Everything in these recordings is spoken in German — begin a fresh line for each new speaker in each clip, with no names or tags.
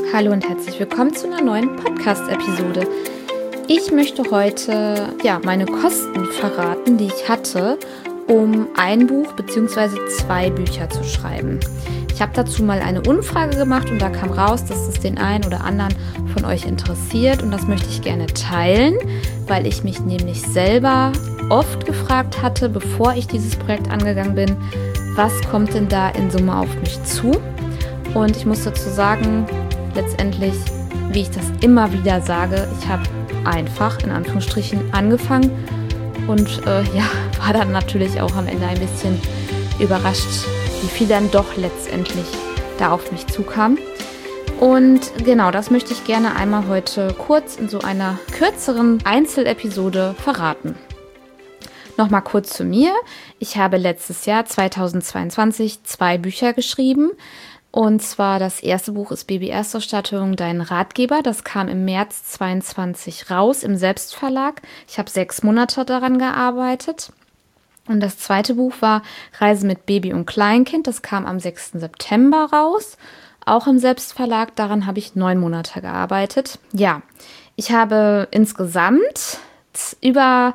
Hallo und herzlich willkommen zu einer neuen Podcast-Episode. Ich möchte heute meine Kosten verraten, die ich hatte, um ein Buch bzw. 2 Bücher zu schreiben. Ich habe dazu mal eine Umfrage gemacht und da kam raus, dass es den einen oder anderen von euch interessiert und das möchte ich gerne teilen, weil ich mich nämlich selber oft gefragt hatte, bevor ich dieses Projekt angegangen bin, was kommt denn da in Summe auf mich zu? Und ich muss dazu sagen, letztendlich, wie ich das immer wieder sage, ich habe einfach, in Anführungsstrichen, angefangen und war dann natürlich auch am Ende ein bisschen überrascht, wie viel dann doch letztendlich da auf mich zukam. Und genau, das möchte ich gerne einmal heute kurz in so einer kürzeren Einzelepisode verraten. Nochmal kurz zu mir. Ich habe letztes Jahr, 2022, 2 Bücher geschrieben. Und zwar das erste Buch ist Baby-Erstausstattung, dein Ratgeber. Das kam im März 2022 raus im Selbstverlag. Ich habe 6 Monate daran gearbeitet. Und das zweite Buch war Reise mit Baby und Kleinkind. Das kam am 6. September raus, auch im Selbstverlag. Daran habe ich 9 Monate gearbeitet. Ja, ich habe insgesamt über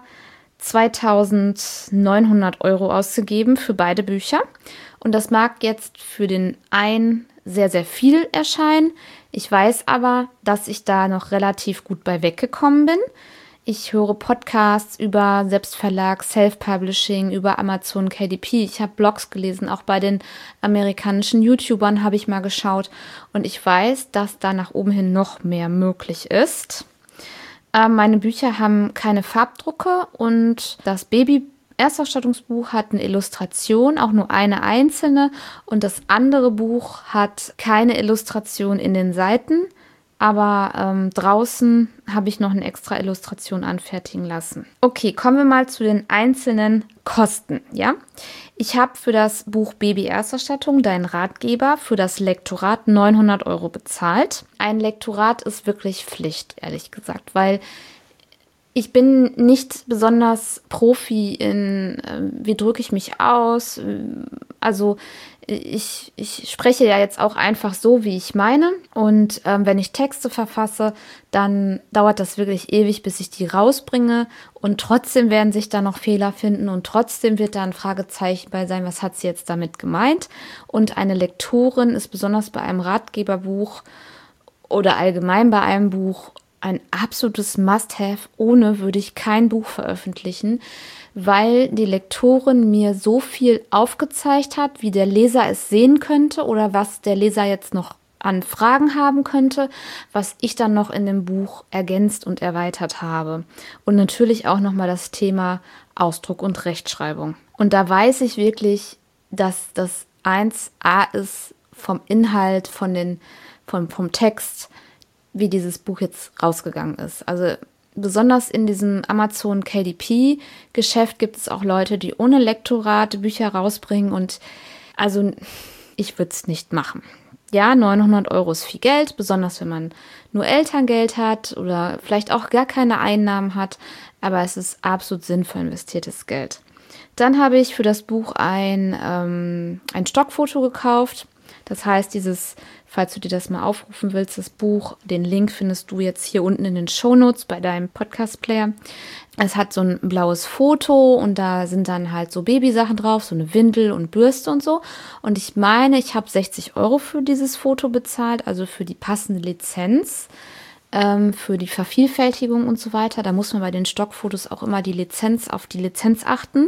2.900 € ausgegeben für beide Bücher. Und das mag jetzt für den einen sehr, sehr viel erscheinen. Ich weiß aber, dass ich da noch relativ gut bei weggekommen bin. Ich höre Podcasts über Selbstverlag, Self-Publishing, über Amazon KDP. Ich habe Blogs gelesen, auch bei den amerikanischen YouTubern habe ich mal geschaut. Und ich weiß, dass da nach oben hin noch mehr möglich ist. Meine Bücher haben keine Farbdrucke und das Baby-Erstausstattungsbuch hat eine Illustration, auch nur eine einzelne. Und das andere Buch hat keine Illustration in den Seiten. Aber draußen habe ich noch eine extra Illustration anfertigen lassen. Okay, kommen wir mal zu den einzelnen Kosten. Ja, ich habe für das Buch Baby-Erstausstattung, dein Ratgeber, für das Lektorat 900 € bezahlt. Ein Lektorat ist wirklich Pflicht, ehrlich gesagt, weil ich bin nicht besonders Profi in, wie drücke ich mich aus. Also ich spreche ja jetzt auch einfach so, wie ich meine. Und wenn ich Texte verfasse, dann dauert das wirklich ewig, bis ich die rausbringe. Und trotzdem werden sich da noch Fehler finden und trotzdem wird da ein Fragezeichen bei sein, was hat sie jetzt damit gemeint. Und eine Lektorin ist besonders bei einem Ratgeberbuch oder allgemein bei einem Buch ein absolutes Must-have. Ohne würde ich kein Buch veröffentlichen, weil die Lektorin mir so viel aufgezeigt hat, wie der Leser es sehen könnte oder was der Leser jetzt noch an Fragen haben könnte, was ich dann noch in dem Buch ergänzt und erweitert habe. Und natürlich auch nochmal das Thema Ausdruck und Rechtschreibung. Und da weiß ich wirklich, dass das 1A ist vom Inhalt, vom Text, wie dieses Buch jetzt rausgegangen ist. Also besonders in diesem Amazon KDP-Geschäft gibt es auch Leute, die ohne Lektorat Bücher rausbringen und also ich würde es nicht machen. Ja, 900 € ist viel Geld, besonders wenn man nur Elterngeld hat oder vielleicht auch gar keine Einnahmen hat, aber es ist absolut sinnvoll investiertes Geld. Dann habe ich für das Buch ein Stockfoto gekauft. Das heißt, falls du dir das mal aufrufen willst, das Buch, den Link findest du jetzt hier unten in den Shownotes bei deinem Podcast-Player. Es hat so ein blaues Foto und da sind dann halt so Babysachen drauf, so eine Windel und Bürste und so. Und ich meine, ich habe 60 € für dieses Foto bezahlt, also für die passende Lizenz, für die Vervielfältigung und so weiter. Da muss man bei den Stockfotos auch immer auf die Lizenz achten.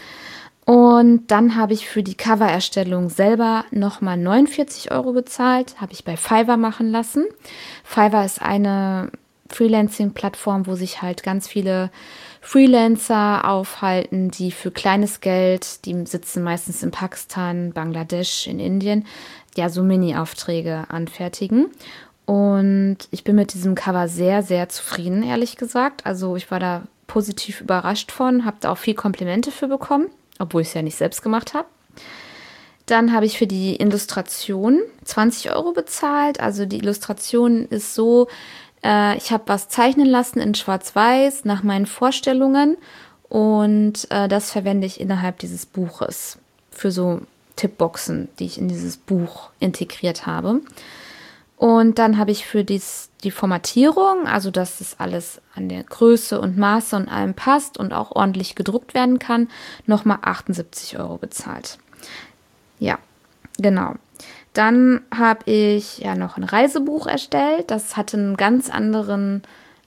Und dann habe ich für die Covererstellung selber nochmal 49 € bezahlt, habe ich bei Fiverr machen lassen. Fiverr ist eine Freelancing-Plattform, wo sich halt ganz viele Freelancer aufhalten, die für kleines Geld, die sitzen meistens in Pakistan, Bangladesch, in Indien, ja so Mini-Aufträge anfertigen. Und ich bin mit diesem Cover sehr, sehr zufrieden, ehrlich gesagt. Also ich war da positiv überrascht von, habe da auch viel Komplimente für bekommen, obwohl ich es ja nicht selbst gemacht habe. Dann habe ich für die Illustration 20 € bezahlt. Also die Illustration ist so, ich habe was zeichnen lassen in Schwarz-Weiß nach meinen Vorstellungen und das verwende ich innerhalb dieses Buches für so Tippboxen, die ich in dieses Buch integriert habe. Und dann habe ich für die Formatierung, also dass das alles an der Größe und Maße und allem passt und auch ordentlich gedruckt werden kann, nochmal 78 € bezahlt. Ja, genau. Dann habe ich ja noch ein Reisebuch erstellt. Das hatte eine ganz andere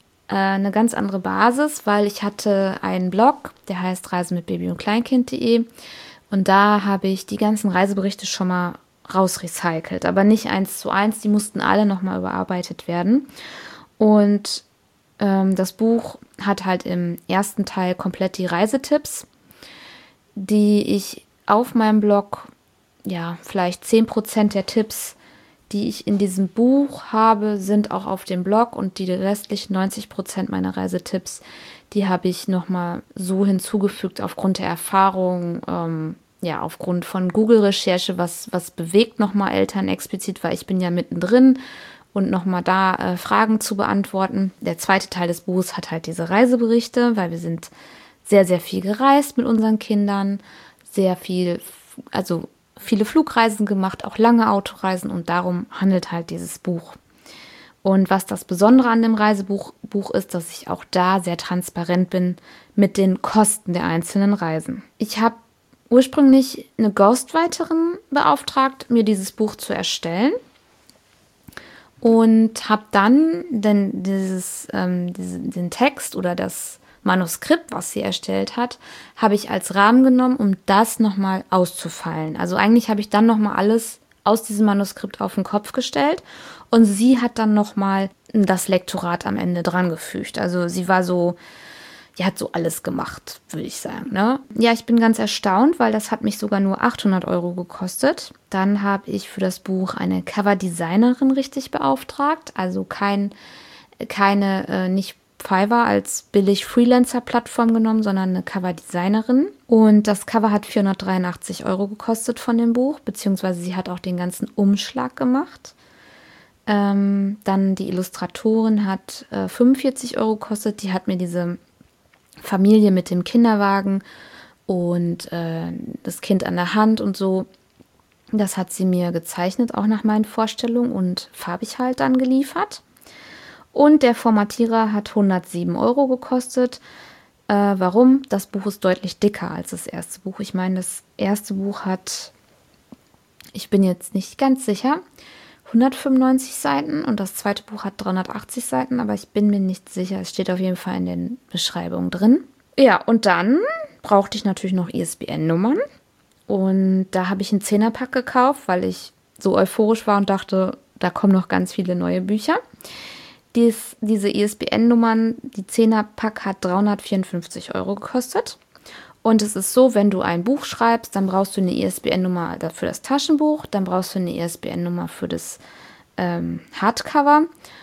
Basis, weil ich hatte einen Blog, der heißt reisemitbaby- und kleinkind.de, und da habe ich die ganzen Reiseberichte schon mal rausrecycelt, aber nicht 1:1, die mussten alle nochmal überarbeitet werden. Und das Buch hat halt im ersten Teil komplett die Reisetipps, die ich auf meinem Blog, ja, vielleicht 10% der Tipps, die ich in diesem Buch habe, sind auch auf dem Blog, und die restlichen 90% meiner Reisetipps, die habe ich nochmal so hinzugefügt aufgrund der Erfahrung, ja, aufgrund von Google-Recherche, was bewegt nochmal Eltern explizit, weil ich bin ja mittendrin, und nochmal da Fragen zu beantworten. Der zweite Teil des Buches hat halt diese Reiseberichte, weil wir sind sehr, sehr viel gereist mit unseren Kindern, sehr viel, also viele Flugreisen gemacht, auch lange Autoreisen, und darum handelt halt dieses Buch. Und was das Besondere an dem Reisebuch ist, dass ich auch da sehr transparent bin mit den Kosten der einzelnen Reisen. Ich habe ursprünglich eine Ghostwriterin beauftragt, mir dieses Buch zu erstellen, und habe dann den Text oder das Manuskript, was sie erstellt hat, habe ich als Rahmen genommen, um das nochmal auszufeilen. Also eigentlich habe ich dann nochmal alles aus diesem Manuskript auf den Kopf gestellt, und sie hat dann nochmal das Lektorat am Ende dran gefügt. Also sie war so, die hat so alles gemacht, würde ich sagen. Ne? Ja, ich bin ganz erstaunt, weil das hat mich sogar nur 800 € gekostet. Dann habe ich für das Buch eine Coverdesignerin richtig beauftragt, also nicht Fiverr als billig Freelancer-Plattform genommen, sondern eine Coverdesignerin. Und das Cover hat 483 € gekostet von dem Buch, beziehungsweise sie hat auch den ganzen Umschlag gemacht. Dann die Illustratorin hat 45 € gekostet. Die hat mir diese Familie mit dem Kinderwagen und das Kind an der Hand und so, das hat sie mir gezeichnet, auch nach meinen Vorstellungen, und farbig halt dann geliefert. Und der Formatierer hat 107 € gekostet. Warum? Das Buch ist deutlich dicker als das erste Buch. Ich meine, das erste Buch hat, ich bin jetzt nicht ganz sicher, 195 Seiten, und das zweite Buch hat 380 Seiten, aber ich bin mir nicht sicher. Es steht auf jeden Fall in den Beschreibungen drin. Ja, und dann brauchte ich natürlich noch ISBN-Nummern, und da habe ich einen 10er-Pack gekauft, weil ich so euphorisch war und dachte, da kommen noch ganz viele neue Bücher. Diese ISBN-Nummern, die 10er-Pack hat 354 € gekostet. Und es ist so, wenn du ein Buch schreibst, dann brauchst du eine ISBN-Nummer für das Taschenbuch, dann brauchst du eine ISBN-Nummer für das Hardcover.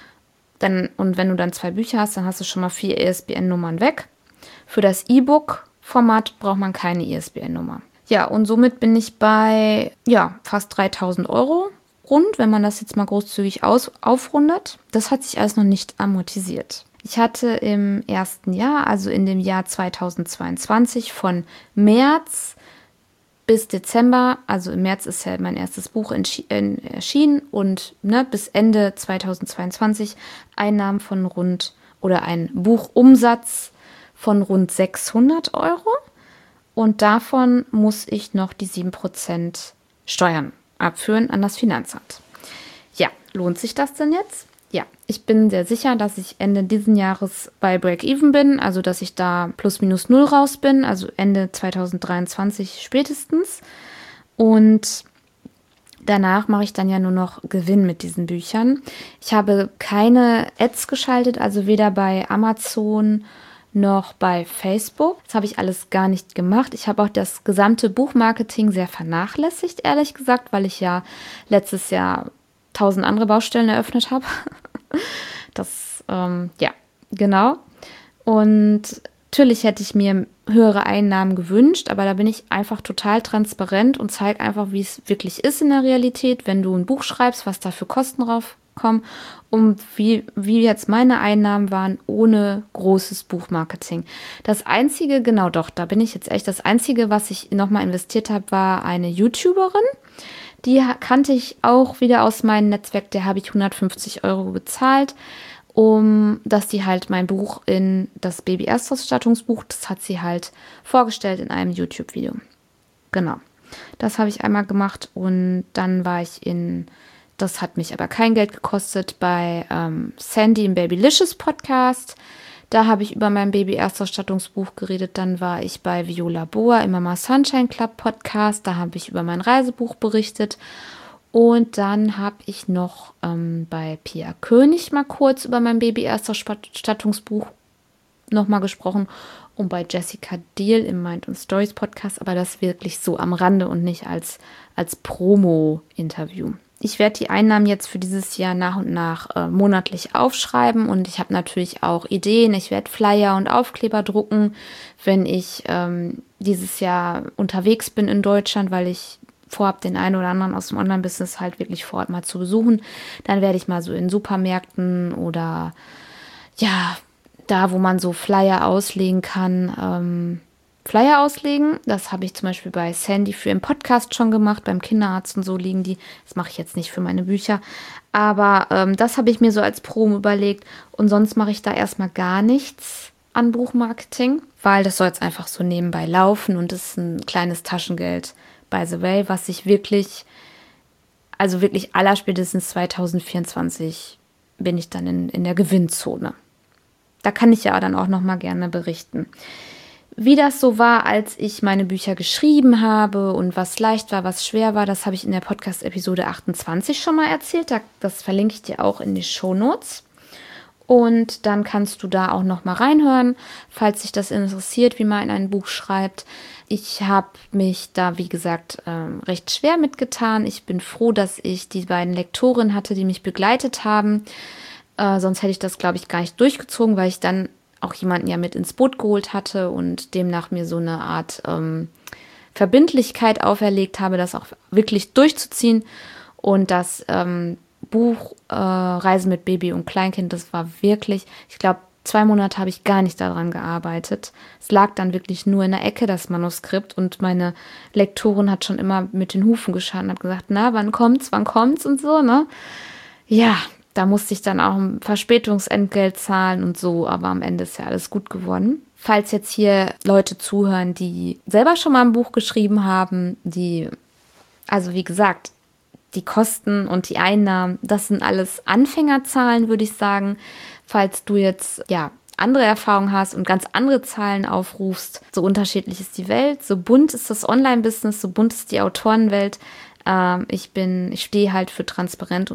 Und wenn du dann 2 Bücher hast, dann hast du schon mal 4 ISBN-Nummern weg. Für das E-Book-Format braucht man keine ISBN-Nummer. Ja, und somit bin ich bei fast 3.000 € rund, wenn man das jetzt mal großzügig aufrundet. Das hat sich alles noch nicht amortisiert. Ich hatte im ersten Jahr, also in dem Jahr 2022, von März bis Dezember, also im März ist ja mein erstes Buch erschienen, und bis Ende 2022 Einnahmen von ein Buchumsatz von rund 600 €, und davon muss ich noch die 7% Steuern abführen an das Finanzamt. Ja, lohnt sich das denn jetzt? Ja, ich bin sehr sicher, dass ich Ende diesen Jahres bei Break-Even bin, also dass ich da plus minus null raus bin, also Ende 2023 spätestens. Und danach mache ich dann ja nur noch Gewinn mit diesen Büchern. Ich habe keine Ads geschaltet, also weder bei Amazon noch bei Facebook. Das habe ich alles gar nicht gemacht. Ich habe auch das gesamte Buchmarketing sehr vernachlässigt, ehrlich gesagt, weil ich ja letztes Jahr 1000 andere Baustellen eröffnet habe. Genau. Und natürlich hätte ich mir höhere Einnahmen gewünscht, aber da bin ich einfach total transparent und zeige einfach, wie es wirklich ist in der Realität, wenn du ein Buch schreibst, was da für Kosten draufkommen, und wie jetzt meine Einnahmen waren ohne großes Buchmarketing. Das Einzige, das Einzige, was ich nochmal investiert habe, war eine YouTuberin, Die kannte ich auch wieder aus meinem Netzwerk. Der habe ich 150 € gezahlt, dass die halt mein Buch in das Baby-Erstausstattungsbuch, das hat sie halt vorgestellt in einem YouTube-Video. Genau. Das habe ich einmal gemacht und dann war ich das hat mich aber kein Geld gekostet, bei Sandy im Babylicious Podcast. Da habe ich über mein Baby-Erstausstattungsbuch geredet. Dann war ich bei Viola Boa im Mama Sunshine Club Podcast. Da habe ich über mein Reisebuch berichtet. Und dann habe ich noch bei Pia König mal kurz über mein Baby-Erstausstattungsbuch nochmal gesprochen. Und bei Jessica Deal im Mind & Stories Podcast. Aber das wirklich so am Rande und nicht als Promo-Interview. Ich werde die Einnahmen jetzt für dieses Jahr nach und nach monatlich aufschreiben und ich habe natürlich auch Ideen. Ich werde Flyer und Aufkleber drucken, wenn ich dieses Jahr unterwegs bin in Deutschland, weil ich vorhabe, den einen oder anderen aus dem Online-Business halt wirklich vor Ort mal zu besuchen. Dann werde ich mal so in Supermärkten oder ja, da, wo man so Flyer auslegen kann, Flyer auslegen. Das habe ich zum Beispiel bei Sandy für im Podcast schon gemacht, beim Kinderarzt und so liegen die. Das mache ich jetzt nicht für meine Bücher. Aber das habe ich mir so als Promo überlegt. Und sonst mache ich da erstmal gar nichts an Buchmarketing, weil das soll jetzt einfach so nebenbei laufen und das ist ein kleines Taschengeld, by the way, was ich wirklich allerspätestens 2024 bin ich dann in der Gewinnzone. Da kann ich ja dann auch noch mal gerne berichten. Wie das so war, als ich meine Bücher geschrieben habe und was leicht war, was schwer war, das habe ich in der Podcast-Episode 28 schon mal erzählt. Das verlinke ich dir auch in die Shownotes. Und dann kannst du da auch noch mal reinhören, falls dich das interessiert, wie man ein Buch schreibt. Ich habe mich da, wie gesagt, recht schwer mitgetan. Ich bin froh, dass ich die beiden Lektorinnen hatte, die mich begleitet haben. Sonst hätte ich das, glaube ich, gar nicht durchgezogen, weil ich dann auch jemanden ja mit ins Boot geholt hatte und demnach mir so eine Art Verbindlichkeit auferlegt habe, das auch wirklich durchzuziehen. Und das Buch Reisen mit Baby und Kleinkind, das war wirklich, ich glaube, 2 Monate habe ich gar nicht daran gearbeitet. Es lag dann wirklich nur in der Ecke, das Manuskript, und meine Lektorin hat schon immer mit den Hufen geschart und hat gesagt, na, wann kommt's und so, ne? Ja, da musste ich dann auch ein Verspätungsentgelt zahlen und so, aber am Ende ist ja alles gut geworden. Falls jetzt hier Leute zuhören, die selber schon mal ein Buch geschrieben haben, also wie gesagt, die Kosten und die Einnahmen, das sind alles Anfängerzahlen, würde ich sagen. Falls du jetzt, ja, andere Erfahrungen hast und ganz andere Zahlen aufrufst, so unterschiedlich ist die Welt, so bunt ist das Online-Business, so bunt ist die Autorenwelt. Ich stehe halt für Transparenz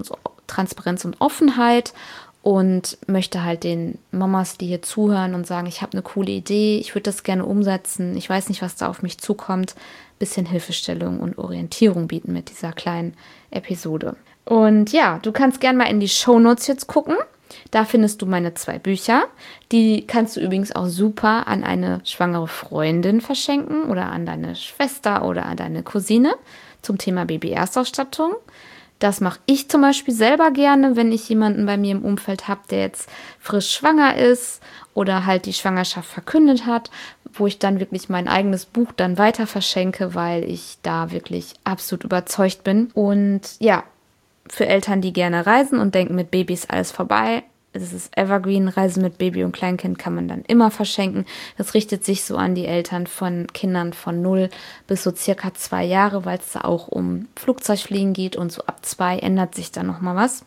und Offenheit und möchte halt den Mamas, die hier zuhören und sagen, ich habe eine coole Idee, ich würde das gerne umsetzen, ich weiß nicht, was da auf mich zukommt, bisschen Hilfestellung und Orientierung bieten mit dieser kleinen Episode. Und ja, du kannst gerne mal in die Shownotes jetzt gucken. Da findest du meine 2 Bücher. Die kannst du übrigens auch super an eine schwangere Freundin verschenken oder an deine Schwester oder an deine Cousine zum Thema Baby-Erstausstattung. Das mache ich zum Beispiel selber gerne, wenn ich jemanden bei mir im Umfeld habe, der jetzt frisch schwanger ist oder halt die Schwangerschaft verkündet hat, wo ich dann wirklich mein eigenes Buch dann weiter verschenke, weil ich da wirklich absolut überzeugt bin. Und ja, für Eltern, die gerne reisen und denken, mit Baby ist alles vorbei. Es ist Evergreen, Reisen mit Baby und Kleinkind kann man dann immer verschenken. Das richtet sich so an die Eltern von Kindern von 0 bis so circa 2 Jahre, weil es da auch um Flugzeugfliegen geht und so ab 2 ändert sich da nochmal was.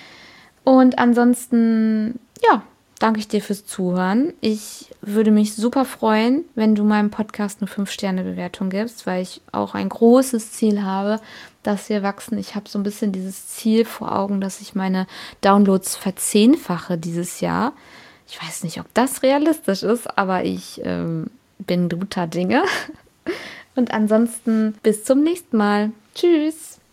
Und ansonsten, ja, danke ich dir fürs Zuhören. Ich würde mich super freuen, wenn du meinem Podcast eine 5-Sterne-Bewertung gibst, weil ich auch ein großes Ziel habe, dass wir wachsen. Ich habe so ein bisschen dieses Ziel vor Augen, dass ich meine Downloads verzehnfache dieses Jahr. Ich weiß nicht, ob das realistisch ist, aber ich bin guter Dinge. Und ansonsten bis zum nächsten Mal. Tschüss!